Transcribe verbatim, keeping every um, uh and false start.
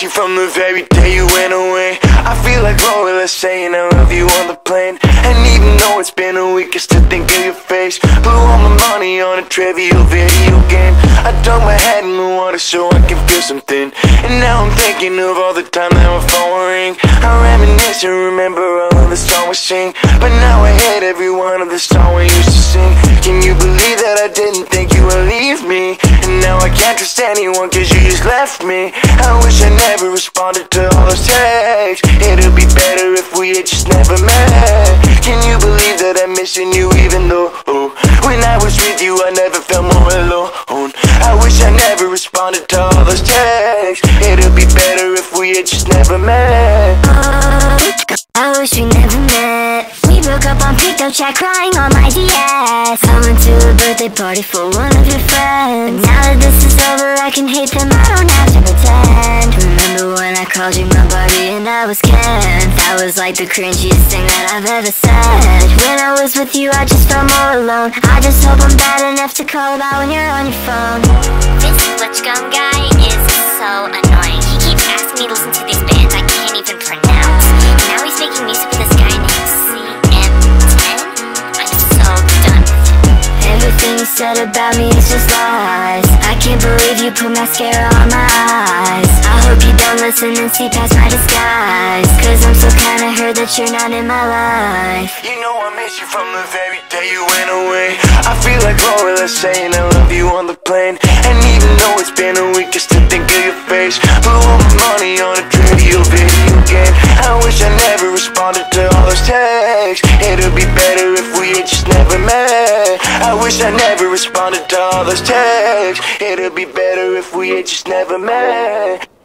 miss you from the very day you went away. I feel like Lola saying I love you on the plane. And even though it's been a week, I still think of your face. Blew all my money on a trivial video game. I dug my head in the water so I can feel something. And now I'm thinking of all the time that my phone will ring. I reminisce and remember all of the songs we sing. But now I hate every one of the songs we used to sing. Can you believe that I didn't think you would leave me? And now I can't trust anyone cause you just left me. I wish I never responded to all those texts. It'd be better if we had just never met. Can you believe that I'm missing you even though oh, when I was with you I never felt more alone. I wish I never responded to all those texts. It'd be better if we had just never met. Oh, I wish we never met. We broke up on pickup chat, crying on my D S. I went to a birthday party for one of your friends. But now that this is over, I can hate them, I don't have to pretend. Remember when I called you my Barbie and I was Ken? That was like the cringiest thing that I've ever said. When I was with you, I just felt more alone. I just hope I'm bad enough to call about when you're on your phone. This Switchgum guy is so annoying. He keeps asking me to listen to these bands I can't even pronounce. And now he's making music with this guy named C M ten. I'm so done with him. Everything you said about me is just lies. I can't believe you put mascara on my eyes. I hope you don't listen and see past my disguise. Cause I'm so kinda hurt that you're not in my life. You know I miss you from the very day you went away. I feel like Lola saying I love you on the plane. And even though it's been a week, I still think of your face. Blew all my money on a trivial video game. I wish I never responded to all those texts. It'd be better if we had just never met. I wish I never responded to all those texts. It'd be better if we had just never met.